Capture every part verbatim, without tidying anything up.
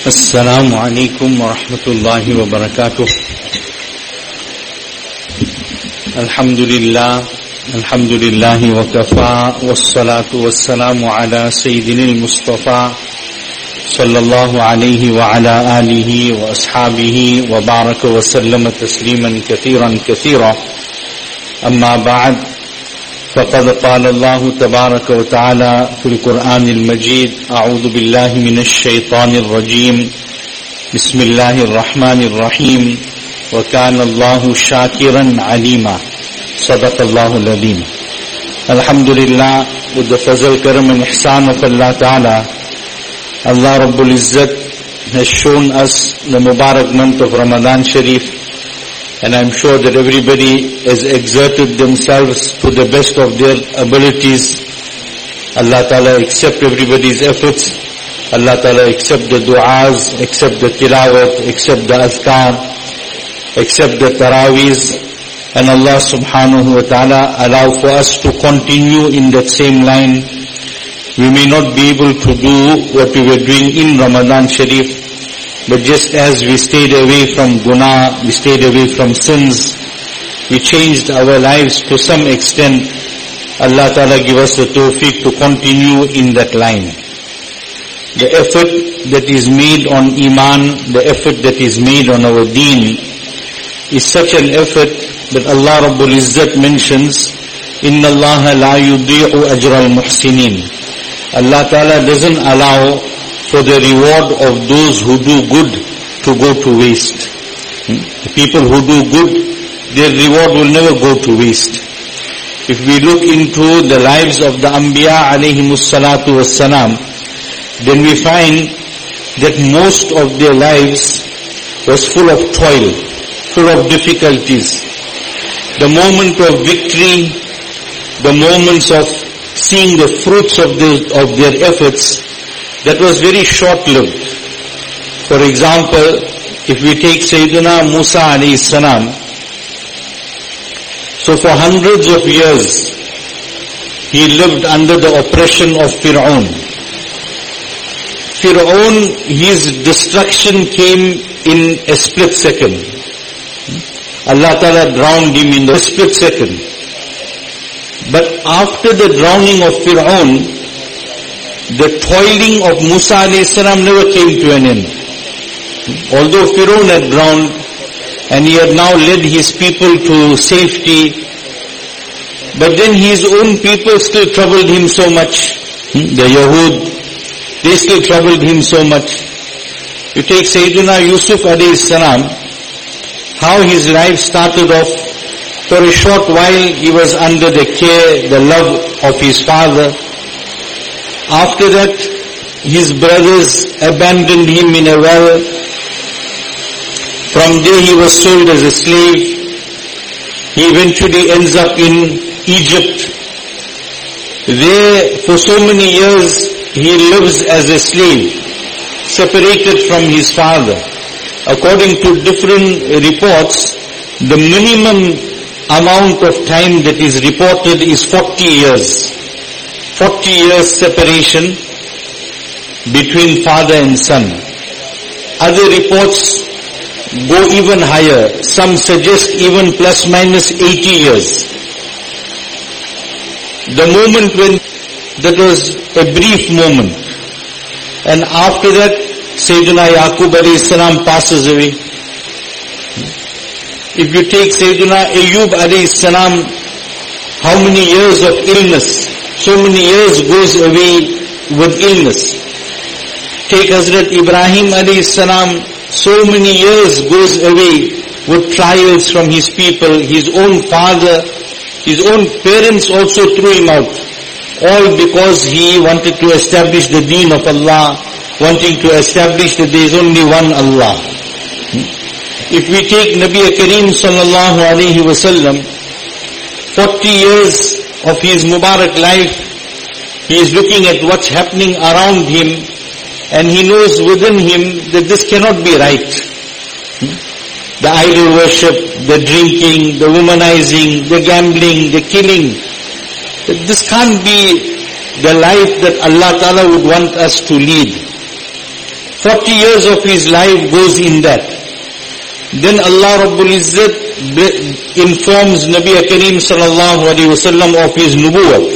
السلام عليكم ورحمة الله وبركاته. الحمد لله الحمد لله وكفى والصلاة والسلام على سيدنا المصطفى صلى الله عليه وعلى آله وأصحابه وبارك وسلم تسليما كثيرا كثيرا. أما بعد، فقد قال الله تبارك وتعالى في القرآن المجيد: أعوذ بالله من الشيطان الرجيم، بسم الله الرحمن الرحيم، وكان الله شاكرا عليما. صدق الله العظيم. Alhamdulillah, with the fazl, karam and ihsan of Allah Ta'ala, Allah Rabbul Izzat has shown us the Mubarak month of Ramadan Sharif, and I'm sure that everybody has exerted themselves to the best of their abilities. Allah Ta'ala accept everybody's efforts. Allah Ta'ala accept the du'as, accept the tilawat, accept the azkar, accept the tarawees, and Allah Subhanahu wa Ta'ala allow for us to continue in that same line. We may not be able to do what we were doing in Ramadan Sharif, but just as we stayed away from guna, we stayed away from sins, we changed our lives to some extent. Allah Ta'ala give us the tawfiq to continue in that line. The effort that is made on Iman, the effort that is made on our deen, is such an effort that Allah Rabbul Izzat mentions, Inna Allah la yudi'u ajra al-muhsinin. Allah Ta'ala doesn't allow for the reward of those who do good to go to waste. The people who do good, their reward will never go to waste. If we look into the lives of the Anbiya alayhimus salatu wassalam, then we find that most of their lives was full of toil, full of difficulties. The moment of victory, the moments of seeing the fruits of, the, of their efforts, that was very short-lived. For example, if we take Sayyidina Musa alayhi salam, so for hundreds of years, he lived under the oppression of Fir'aun. Fir'aun, his destruction came in a split second. Allah Ta'ala drowned him in the split second. But after the drowning of Fir'aun, the toiling of Musa alayhi salam never came to an end. Although Fir'aun had drowned and he had now led his people to safety, but then his own people still troubled him so much. The Yahud, they still troubled him so much. You take Sayyidina Yusuf alayhi salam, how his life started off. For a short while he was under the care, the love of his father. After that, his brothers abandoned him in a well. From there he was sold as a slave. He eventually ends up in Egypt. There, for so many years, he lives as a slave, separated from his father. According to different reports, the minimum amount of time that is reported is forty years. forty years separation between father and son. Other reports go even higher. Some suggest even plus minus eighty years. The moment when, that was a brief moment. And after that, Sayyidina Yaqub alayhi salam passes away. If you take Sayyidina Ayyub alayhi salam, how many years of illness, so many years goes away with illness. Take Hazrat Ibrahim alayhi salam, so many years goes away with trials from his people. His own father, his own parents also threw him out. All because he wanted to establish the deen of Allah, wanting to establish that there is only one Allah. If we take Nabi Kareem sallallahu alayhi wa sallam, forty years of his Mubarak life, he is looking at what's happening around him, and he knows within him that this cannot be right. The idol worship, the drinking, the womanizing, the gambling, the killing, this can't be the life that Allah Ta'ala would want us to lead. forty years of his life goes in that. Then Allah Rabbul Izzat informs Nabi Kareem sallallahu alaihi wasallam of his nubuwwat.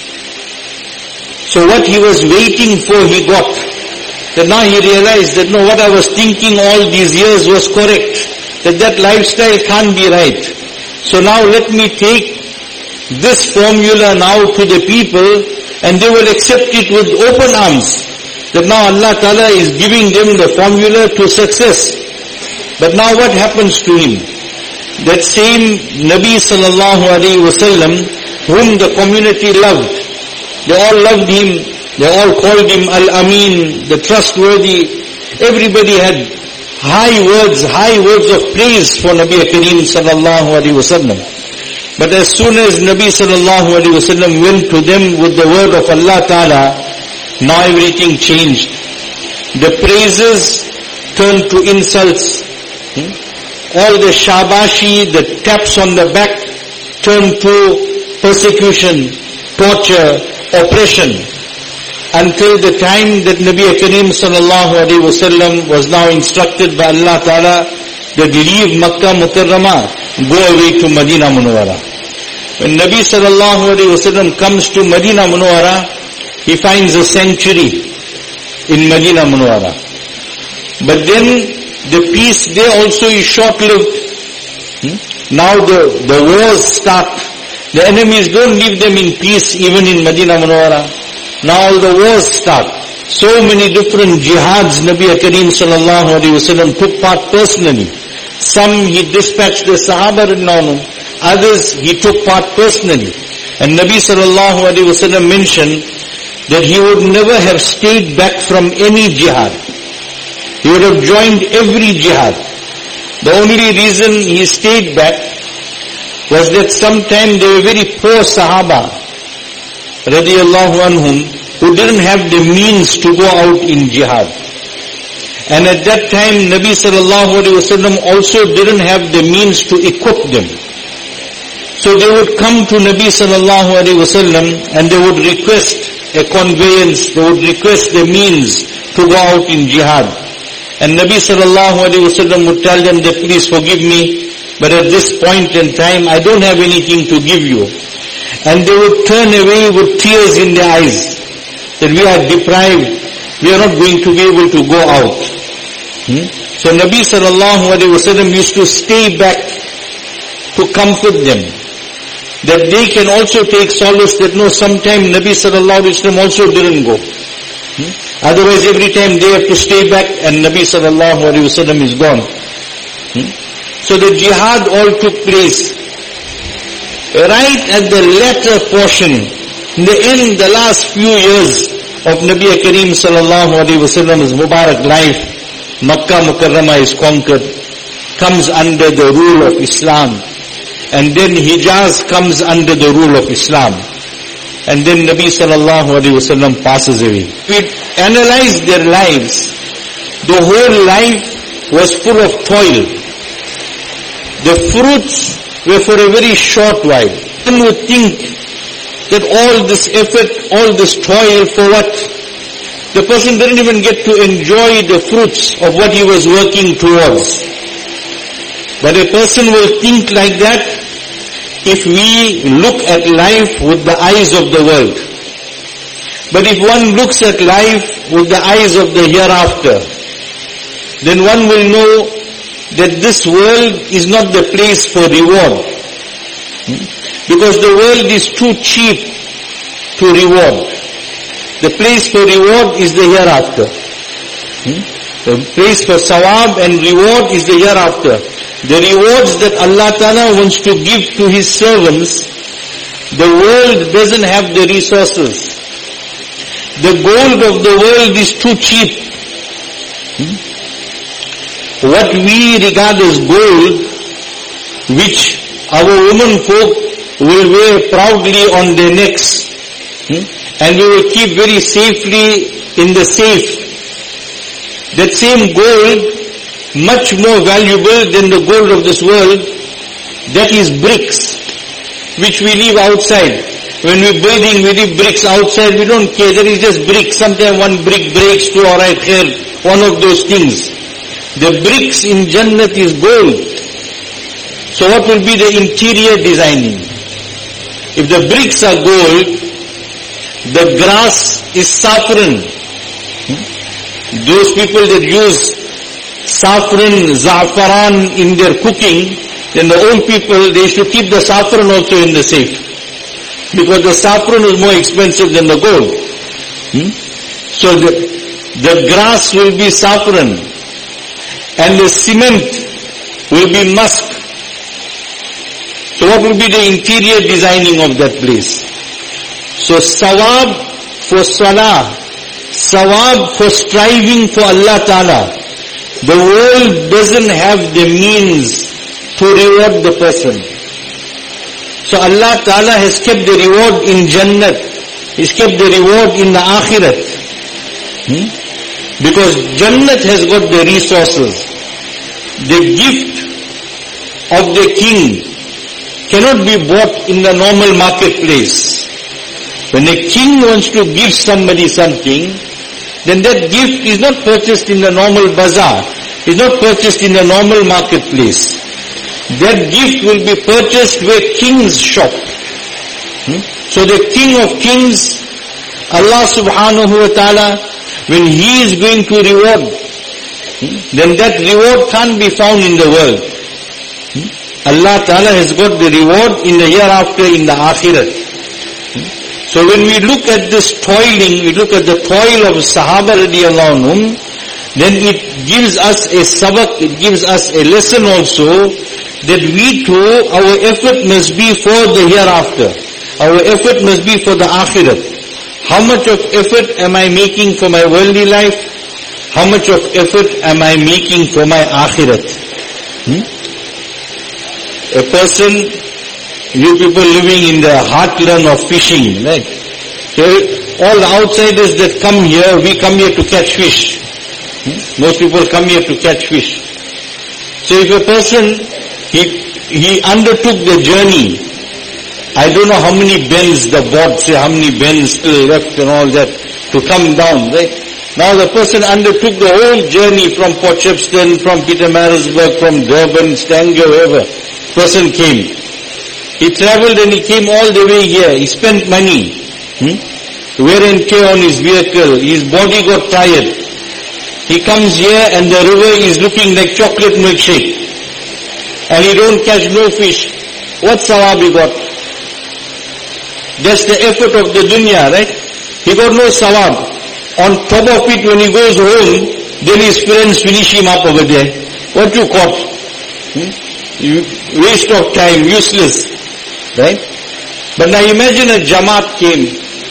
So what he was waiting for, he got. That now he realized that no, what I was thinking all these years was correct. That that lifestyle can't be right. So now let me take this formula now to the people, and they will accept it with open arms. That now Allah Ta'ala is giving them the formula to success. But now what happens to him? That same Nabi sallallahu alaihi wasallam, whom the community loved, they all loved him, they all called him Al-Amin, the trustworthy. Everybody had high words, high words of praise for Nabi Kareem sallallahu alaihi wasallam. But as soon as Nabi sallallahu alaihi wasallam went to them with the word of Allah Ta'ala, now everything changed. The praises turned to insults. Hmm? All the shabashi, the taps on the back, turned to persecution, torture, oppression. Until the time that Nabi Kareem sallallahu alaihi wasallam was now instructed by Allah Ta'ala that leave Makkah Mukarramah, go away to Medina Munawwara. When Nabi sallallahu alaihi wasallam comes to Medina Munawwara, he finds a sanctuary in Medina Munawwara. But then the peace there also is short-lived. Hmm? Now the, the wars start. The enemies don't leave them in peace even in Medina Munawwara. Now all the wars start. So many different jihads Nabi Kareem sallallahu alaihi wasallam took part personally. Some he dispatched the Sahaba radhiyallahu anhum, others he took part personally. And Nabi sallallahu alaihi wasallam mentioned that he would never have stayed back from any jihad. He would have joined every jihad. The only reason he stayed back was that sometime there were very poor Sahaba radiyallahu anhum who didn't have the means to go out in jihad. And at that time Nabi sallallahu alaihi wasallam also didn't have the means to equip them. So they would come to Nabi sallallahu alaihi wasallam and they would request a conveyance, they would request the means to go out in jihad. And Nabi sallallahu alaihi wasallam would tell them that please forgive me, but at this point in time I don't have anything to give you. And they would turn away with tears in their eyes, that we are deprived, we are not going to be able to go out. Hmm? So Nabi sallallahu alaihi wasallam used to stay back to comfort them, that they can also take solace that no, sometime Nabi sallallahu alaihi wasallam also didn't go. Hmm? Otherwise every time they have to stay back and Nabi sallallahu alaihi wasallam is gone. Hmm? So the jihad all took place. Right at the latter portion, in the end, the last few years of Nabi Kareem sallallahu alaihi wasallam's Mubarak life, Makkah Mukarramah is conquered, comes under the rule of Islam. And then Hijaz comes under the rule of Islam. And then Nabi sallallahu alaihi wasallam passes away. We analyze their lives. The whole life was full of toil. The fruits were for a very short while. One would think that all this effort, all this toil for what? The person didn't even get to enjoy the fruits of what he was working towards. But a person will think like that if we look at life with the eyes of the world. But if one looks at life with the eyes of the hereafter, then one will know that this world is not the place for reward. Because the world is too cheap to reward. The place for reward is the hereafter. The place for sawab and reward is the hereafter. The rewards that Allah Ta'ala wants to give to His servants, the world doesn't have the resources. The gold of the world is too cheap. What we regard as gold, which our women folk will wear proudly on their necks, and we will keep very safely in the safe, that same gold, much more valuable than the gold of this world, that is bricks, which we leave outside. When we're building, we leave bricks outside, we don't care, there is just bricks. Sometimes one brick breaks, to alright, here, one of those things. The bricks in Jannat is gold. So what will be the interior designing? If the bricks are gold, the grass is saffron. Those people that use saffron, za'faran in their cooking, then the old people, they should keep the saffron also in the safe. Because the saffron is more expensive than the gold. Hmm? So the, the grass will be saffron. And the cement will be musk. So what will be the interior designing of that place? So sawab for salah, sawab for striving for Allah Ta'ala. The world doesn't have the means to reward the person. So Allah Ta'ala has kept the reward in Jannat. He's kept the reward in the Akhirat. Hmm? Because Jannat has got the resources. The gift of the king cannot be bought in the normal marketplace. When a king wants to give somebody something, then that gift is not purchased in the normal bazaar, is not purchased in the normal marketplace. That gift will be purchased where kings shop. Hmm? So the King of Kings, Allah subhanahu wa ta'ala, when He is going to reward, hmm, then that reward can't be found in the world. Hmm? Allah ta'ala has got the reward in the hereafter, in the akhirat. Hmm? So when we look at this toiling, we look at the toil of Sahaba radiallahu anhum, then it gives us a sabak, it gives us a lesson also, that we too, our effort must be for the hereafter. Our effort must be for the akhirat. How much of effort am I making for my worldly life? How much of effort am I making for my akhirat? Hmm? A person, you people living in the heartland of fishing, right? So all the outsiders that come here, we come here to catch fish. Hmm? Most people come here to catch fish. So if a person, he, he undertook the journey, I don't know how many bends the board say, how many bends still left and all that to come down, right? Now the person undertook the whole journey from Port Shepstone, from Pietermaritzburg, from Durban, Stanger, wherever. Person came. He travelled and he came all the way here. He spent money. Hmm? Wear and tear on his vehicle. His body got tired. He comes here and the river is looking like chocolate milkshake. And he don't catch no fish. What sawab he got? That's the effort of the dunya, right? He got no sawab. On top of it, when he goes home, then his friends finish him up over there. What you caught? Hmm? You, waste of time, useless. Right? But now imagine a Jamaat came.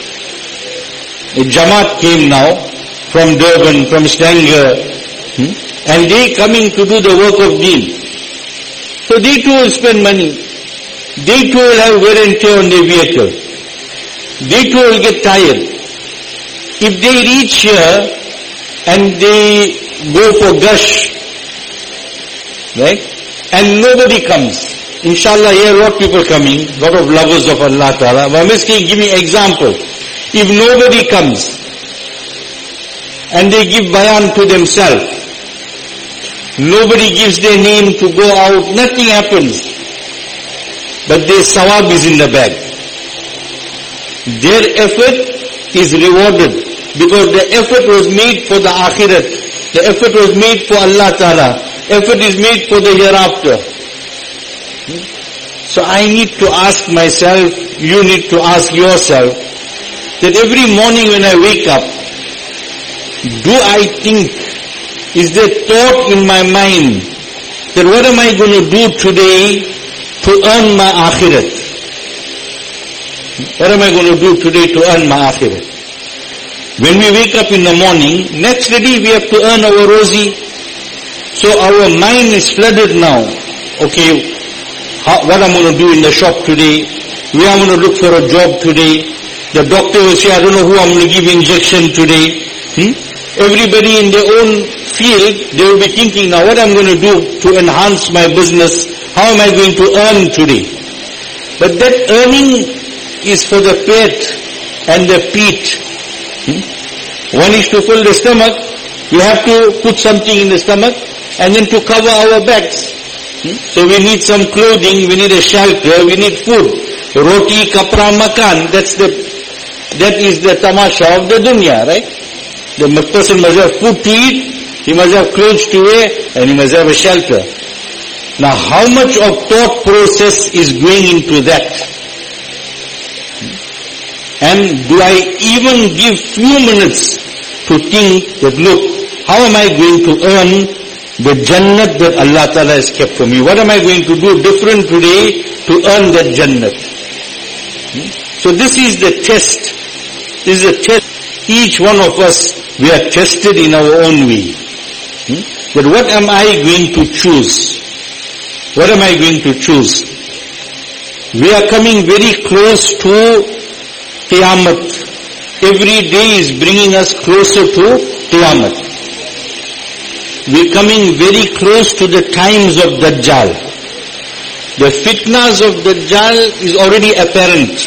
A Jamaat came now from Durban, from Stanger. Hmm? And they coming to do the work of Deen. So they too will spend money. They too will have wear and tear on their vehicle. They too will get tired. If they reach here and they go for gush, right? And nobody comes. Inshallah, here what people coming? Lot of lovers of Allah Ta'ala. But I'm just giving an example. If nobody comes and they give bayan to themselves, nobody gives their name to go out, nothing happens. But their sawab is in the bag. Their effort is rewarded because the effort was made for the akhirat. The effort was made for Allah Ta'ala. Effort is made for the hereafter. So I need to ask myself, you need to ask yourself, that every morning when I wake up, do I think, is there thought in my mind that what am I going to do today to earn my akhirat? What am I going to do today to earn my akhirat? When we wake up in the morning, naturally we have to earn our rozi. So our mind is flooded now. Okay, how, what I'm going to do in the shop today, where I'm going to look for a job today. The doctor will say, I don't know who I'm going to give injection today. Hmm? Everybody in their own field, they will be thinking, now what I'm going to do to enhance my business, how am I going to earn today? But that earning is for the peat and the peat. Hmm? One is to fill the stomach, We have to put something in the stomach and then to cover our backs. Hmm? So we need some clothing, we need a shelter, we need food. Roti, kapra, makan, that's the, that is the tamasha of the dunya, right? The person must have food to eat, he must have clothes to wear, and he must have a shelter. Now how much of thought process is going into that? And do I even give few minutes to think that, look, how am I going to earn the Jannat that Allah Ta'ala has kept for me? What am I going to do different today to earn that Jannat? So this is the test. This is a test. Each one of us, we are tested in our own way. But what am I going to choose? What am I going to choose? We are coming very close to Qiyamah. Every day is bringing us closer to Qiyamah. We are coming very close to the times of Dajjal. The fitnas of Dajjal is already apparent.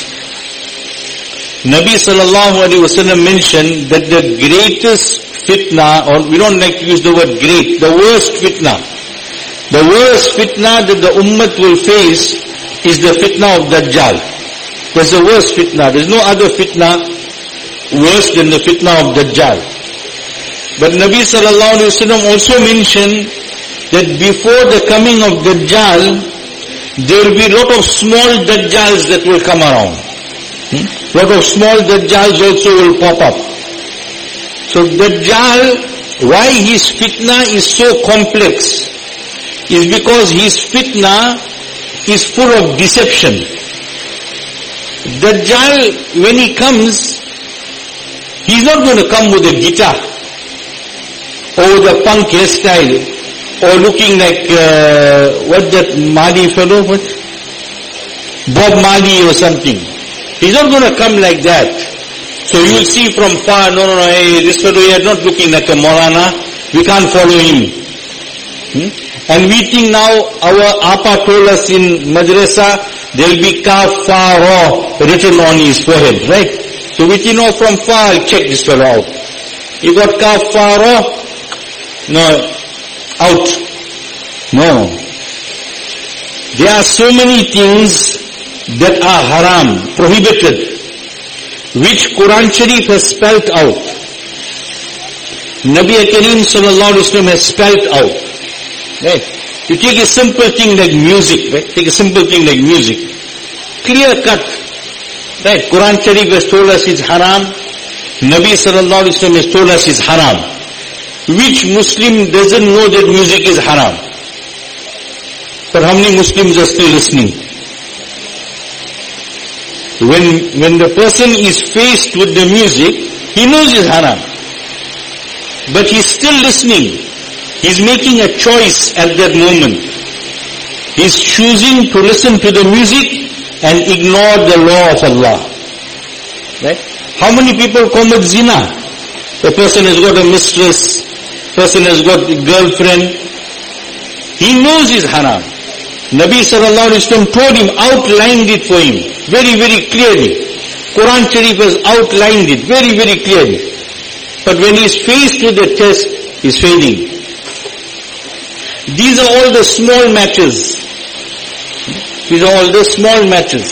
Nabi sallallahu alaihi wasallam mentioned that the greatest fitna, or we don't like to use the word great, the worst fitna, the worst fitna that the ummah will face is the fitna of Dajjal. That's the worst fitna. There's no other fitna worse than the fitna of Dajjal. But Nabi sallallahu alaihi wasallam also mentioned that before the coming of Dajjal, there will be a lot of small Dajjals that will come around. Hmm? Lot of small Dajjals also will pop up. So Dajjal, why his fitna is so complex, is because his fitna is full of deception. Dajjal, when he comes, he's not going to come with a guitar or the punk hairstyle or looking like, uh, what that Mali fellow, what? Bob Marley or something. He's not going to come like that. So you will see from far, no, no, no, hey, this fellow is not looking like a Maulana, we can't follow him. Hmm? And we think now, our Appa told us in Madrasa, there will be Kaf, Fa, Ra written on his forehead, right? So we think, oh, from far, I'll check this fellow out. You got Kaf, Fa, Ra? No, out. No. There are so many things that are haram, prohibited, which Quran Sharif has spelt out. Nabi Kareem sallallahu alaihi wasallam has spelt out. Right? You take a simple thing like music, right? Take a simple thing like music. Clear cut. Right? Quran Sharif has told us it's haram. Nabi sallallahu alaihi wasallam has told us it's haram. Which Muslim doesn't know that music is haram? But how many Muslims are still listening? When, when the person is faced with the music, he knows it's haram. But he's still listening. He's making a choice at that moment. He's choosing to listen to the music and ignore the law of Allah. Right? How many people commit zina? The person has got a mistress, person has got a girlfriend. He knows it's haram. Nabi sallallahu alaihi wasallam told him, outlined it for him, very, very clearly. Quran Sharif has outlined it very, very clearly. But when he is faced with the test, he is failing. These are all the small matters. These are all the small matters.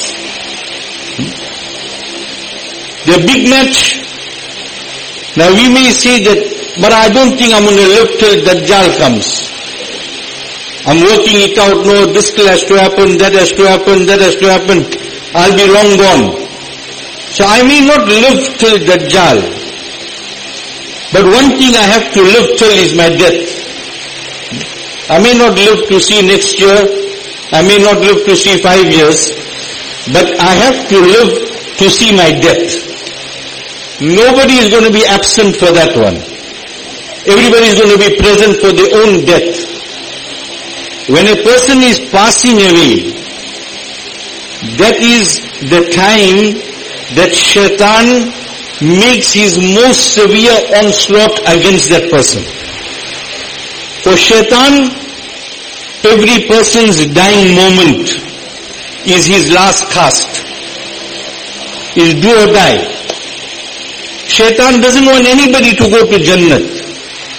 The big match. Now we may say that, but I don't think I'm going to live till Dajjal comes. I'm working it out, no, this has to happen, that has to happen, that has to happen. I'll be long gone. So I may not live till Dajjal. But one thing I have to live till is my death. I may not live to see next year, I may not live to see five years, but I have to live to see my death. Nobody is going to be absent for that one. Everybody is going to be present for their own death. When a person is passing away, that is the time that shaitan makes his most severe onslaught against that person. For shaitan, every person's dying moment is his last cast, is do or die. Shaitan doesn't want anybody to go to Jannat.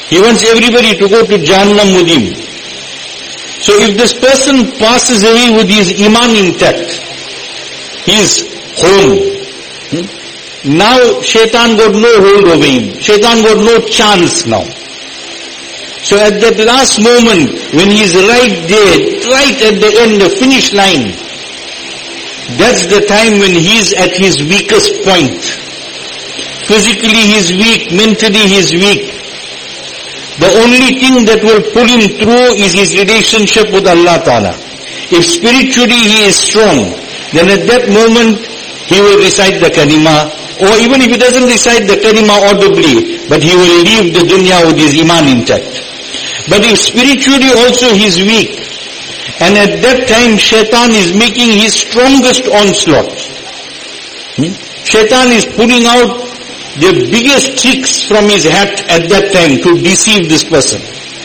He wants everybody to go to Jahannam with him. So if this person passes away with his iman intact, his home, hmm? now shaitan got no hold over him. Shaitan got no chance now. So at that last moment, when he is right there, right at the end, the finish line, that's the time when he is at his weakest point. Physically he is weak, mentally he is weak. The only thing that will pull him through is his relationship with Allah Ta'ala. If spiritually he is strong, then at that moment he will recite the kalima, or even if he doesn't recite the kalima audibly, but he will leave the dunya with his iman intact. But if spiritually also he is weak, and at that time shaitan is making his strongest onslaught. Hmm? Shaitan is pulling out the biggest tricks from his hat at that time to deceive this person.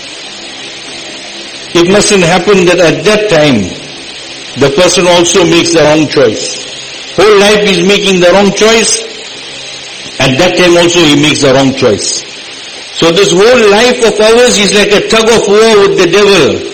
It mustn't happen that at that time the person also makes the wrong choice. Whole life is making the wrong choice. At that time also he makes the wrong choice. So this whole life of ours is like a tug of war with the devil.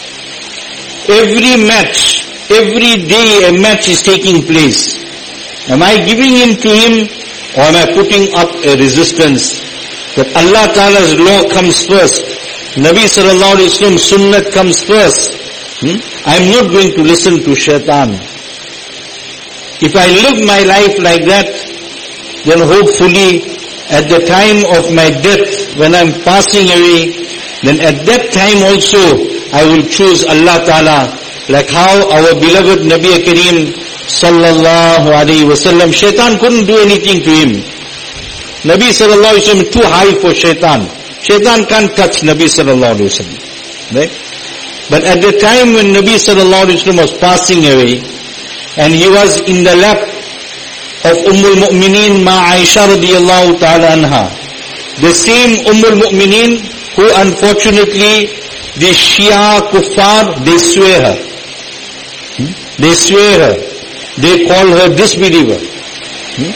Every match, every day a match is taking place. Am I giving in to him, or am I putting up a resistance? That Allah Ta'ala's law comes first. Nabi Sallallahu Alaihi Wasallam Sunnat comes first. Hmm? I am not going to listen to shaitan. If I live my life like that, then hopefully at the time of my death, when I am passing away, then at that time also I will choose Allah Ta'ala, like how our beloved Nabi Kareem Sallallahu Alaihi Wasallam, shaitan couldn't do anything to him. Nabi Sallallahu Alaihi Wasallam too high for shaitan. Shaitan can't touch Nabi Sallallahu Alaihi Wasallam. Right? But at the time when Nabi Sallallahu Alaihi Wasallam was passing away, and he was in the lap of Ummul Mu'mineen Ma Aisha radiyallahu ta'ala anha, the same Ummul Mu'mineen who unfortunately the Shia kuffar, they swear her. Hmm? They swear her. They call her disbeliever. Hmm?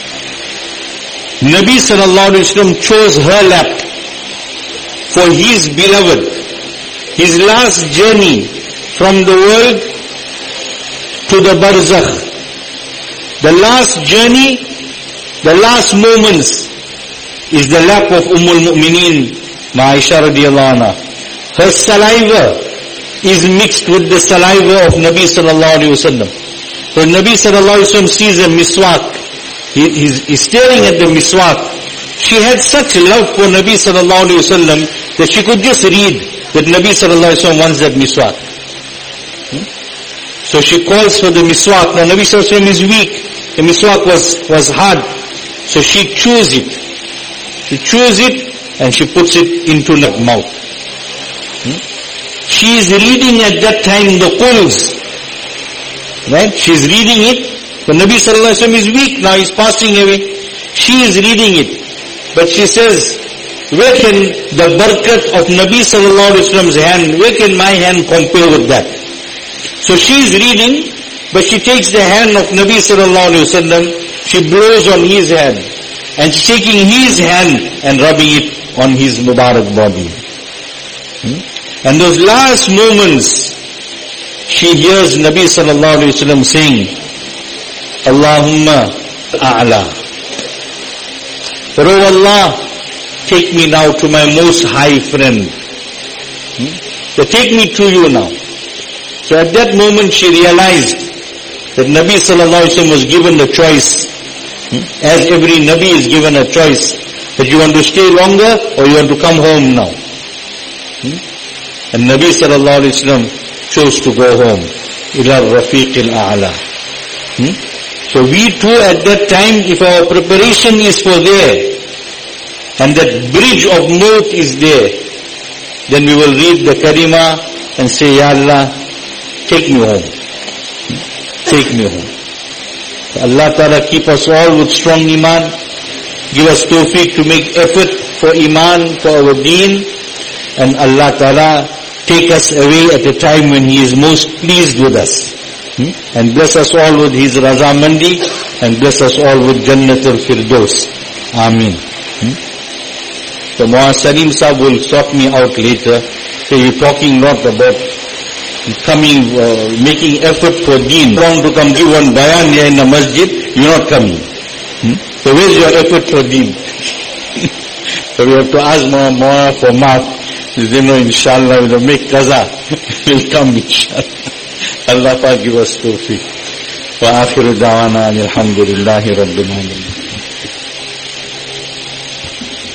Nabi Sallallahu Alaihi Wasallam chose her lap for his beloved. His last journey from the world to the barzakh. The last journey, the last moments is the lap of Ummul Mu'mineen, Aisha radiyallahu anha. Her saliva is mixed with the saliva of Nabi Sallallahu Alaihi Wasallam. When Nabi Sallallahu Alaihi Wasallam sees a miswak, he, he's, he's staring at the miswak. She had such love for Nabi Sallallahu Alaihi Wasallam that she could just read that Nabi Sallallahu Alaihi Wasallam wants that miswak. Hmm? So she calls for the miswak. Now Nabi Sallallahu Alaihi Wasallam is weak. The miswak was, was hard. So she chews it. She chews it and she puts it into her mouth. Hmm? She is reading at that time the quls. Right? She is reading it. The Nabi Sallallahu Alaihi Wasallam is weak now, he's passing away. She is reading it. But she says, where can the barakat of Nabi Sallallahu Alaihi Wasallam's hand, where can my hand compare with that? So she is reading, but she takes the hand of Nabi Sallallahu Alaihi Wasallam, she blows on his hand, and she's taking his hand and rubbing it on his Mubarak body. Hmm? And those last moments, she hears Nabi Sallallahu Alaihi Wasallam saying, Allahumma a'la. Oh Allah, take me now to my most high friend. Hmm? So take me to you now. So at that moment she realized that Nabi Sallallahu Alaihi Wasallam was given a choice. Hmm? As every Nabi is given a choice. That you want to stay longer or you want to come home now. Hmm? And Nabi Sallallahu Alaihi Wasallam chose to go home. Ila Rafiq al-A'la. Hmm? So we too at that time, if our preparation is for there, and that bridge of maut is there, then we will read the kalima and say, Ya Allah, take me home. Take me home. So Allah Ta'ala keep us all with strong iman. Give us tawfiq to make effort for iman, for our deen. And Allah Ta'ala take us away at a time when He is most pleased with us. Hmm? And bless us all with His Razamandi, and bless us all with Jannatul Firdaus. Ameen. Hmm? The Muasalim Sahib will sort me out later. So you're talking not about coming, uh, making effort for deen. Wrong to come give one bayan here in the masjid, you're not coming. Hmm? So where's your effort for deen? So we have to ask more, more for math. You know, inshallah, we'll make qaza. We'll come, inshallah. Allah Ta'ala give us tawfiq. Wa akhiru da'wana alhamdulillahi rabbil alamin.